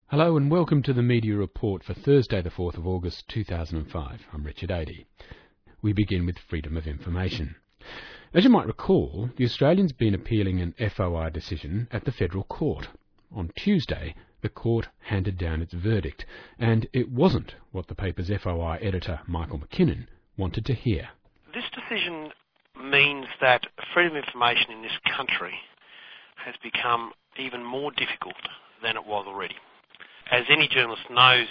Hello and welcome to the Media Report for Thursday the 4th of August 2005. I'm Richard Adey. We begin with freedom of information. As you might recall, the Australian's been appealing an FOI decision at the Federal Court. On Tuesday, the court handed down its verdict, and it wasn't what the paper's FOI editor, Michael McKinnon, wanted to hear. This decision means that freedom of information in this country has become even more difficult than it was already. As any journalist knows,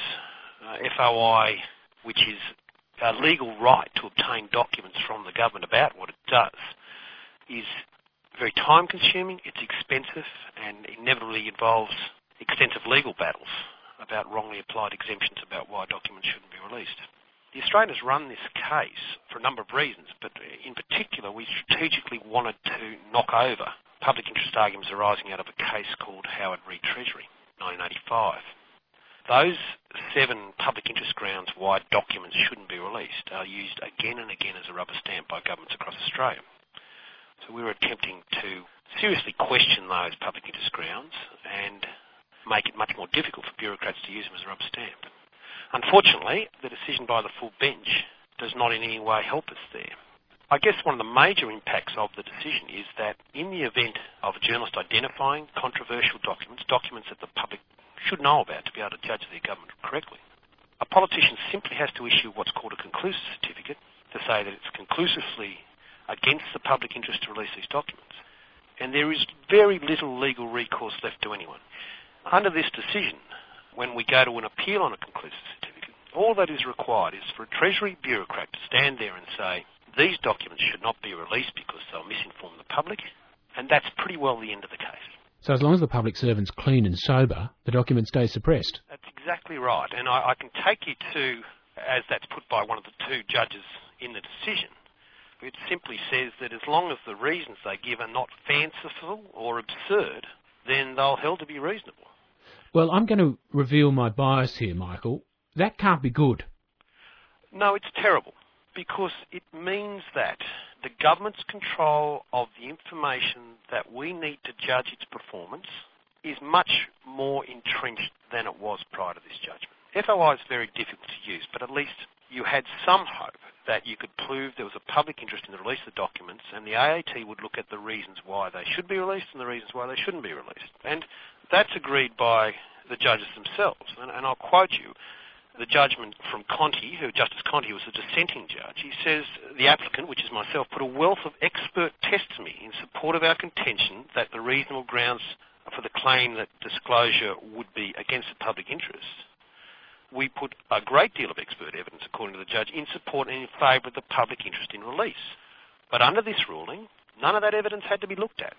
FOI, which is a legal right to obtain documents from the government about what it does, is very time-consuming, it's expensive, and inevitably involves extensive legal battles about wrongly applied exemptions about why documents shouldn't be released. The Australians run this case for a number of reasons, but in particular we strategically wanted to knock over public interest arguments arising out of a case called Howard v Treasury, 1985. Those 7 public interest grounds why documents shouldn't be released are used again and again as a rubber stamp by governments across Australia. So we were attempting to seriously question those public interest grounds and make it much more difficult for bureaucrats to use them as a rubber stamp. Unfortunately, the decision by the full bench does not in any way help us there. I guess one of the major impacts of the decision is that in the event of a journalist identifying controversial documents, documents that the public should know about to be able to judge their government correctly, a politician simply has to issue what's called a conclusive certificate to say that it's conclusively against the public interest to release these documents. And there is very little legal recourse left to anyone. Under this decision, when we go to an appeal on a conclusive certificate, all that is required is for a Treasury bureaucrat to stand there and say, these documents should not be released because they'll misinform the public, and that's pretty well the end of the case. So as long as the public servant's clean and sober, the document stays suppressed? That's exactly right, and I can take you to, as that's put by one of the 2 judges in the decision, it simply says that as long as the reasons they give are not fanciful or absurd, then they'll held to be reasonable. Well, I'm going to reveal my bias here, Michael. That can't be good. No, it's terrible, because it means that the government's control of the information that we need to judge its performance is much more entrenched than it was prior to this judgment. FOI is very difficult to use, but at least you had some hope that you could prove there was a public interest in the release of the documents, and the AAT would look at the reasons why they should be released and the reasons why they shouldn't be released. And that's agreed by the judges themselves. And I'll quote you the judgment from Conti, Justice Conti was the dissenting judge. He says, the applicant, which is myself, put a wealth of expert testimony in support of our contention that the reasonable grounds for the claim that disclosure would be against the public interest. We put a great deal of expert evidence, according to the judge, in support and in favour of the public interest in release. But under this ruling, none of that evidence had to be looked at.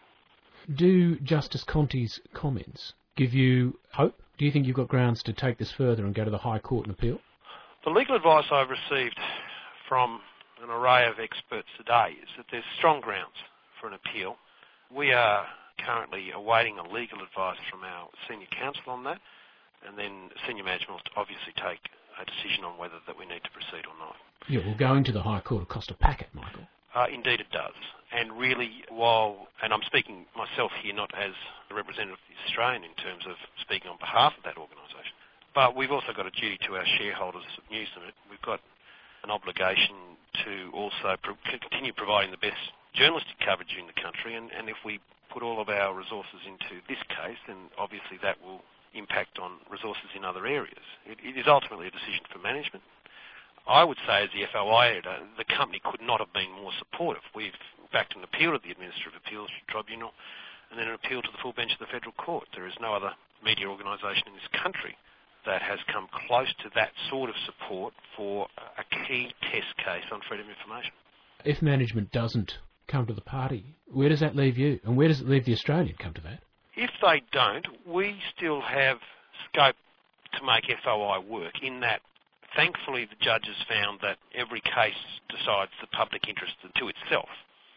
Do Justice Conti's comments give you hope? Do you think you've got grounds to take this further and go to the High Court and appeal? The legal advice I've received from an array of experts today is that there's strong grounds for an appeal. We are currently awaiting a legal advice from our senior counsel on that, and then senior management will obviously take a decision on whether that we need to proceed or not. Yeah, well, going to the High Court will cost a packet, Michael. Indeed it does. And really, and I'm speaking myself here not as a representative of the Australian in terms of speaking on behalf of that organisation, but we've also got a duty to our shareholders of Newsnet. We've got an obligation to also continue providing the best journalistic coverage in the country, and if we put all of our resources into this case, then obviously that will impact on resources in other areas. It is ultimately a decision for management. I would say, as the FOI editor, the company could not have been more supportive. We've backed an appeal to the Administrative Appeals Tribunal and then an appeal to the full bench of the Federal Court. There is no other media organisation in this country that has come close to that sort of support for a key test case on freedom of information. If management doesn't come to the party, where does that leave you? And where does it leave the Australian, come to that? If they don't, we still have scope to make FOI work in that thankfully the judges found that every case decides the public interest to itself.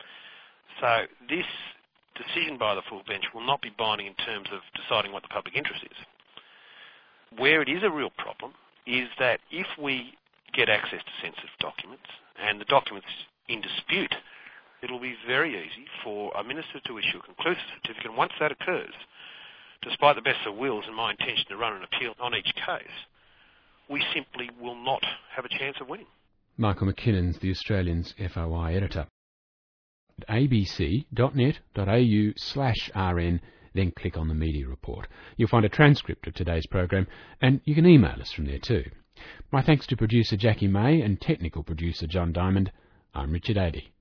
So this decision by the full bench will not be binding in terms of deciding what the public interest is. Where it is a real problem is that if we get access to sensitive documents and the documents in dispute, it'll be very easy for a minister to issue a conclusive certificate, and once that occurs, despite the best of wills and my intention to run an appeal on each case, we simply will not have a chance of winning. Michael McKinnon's the Australian's FOI editor. At abc.net.au/rn, then click on the media report. You'll find a transcript of today's program, and you can email us from there too. My thanks to producer Jackie May and technical producer John Diamond. I'm Richard Adey.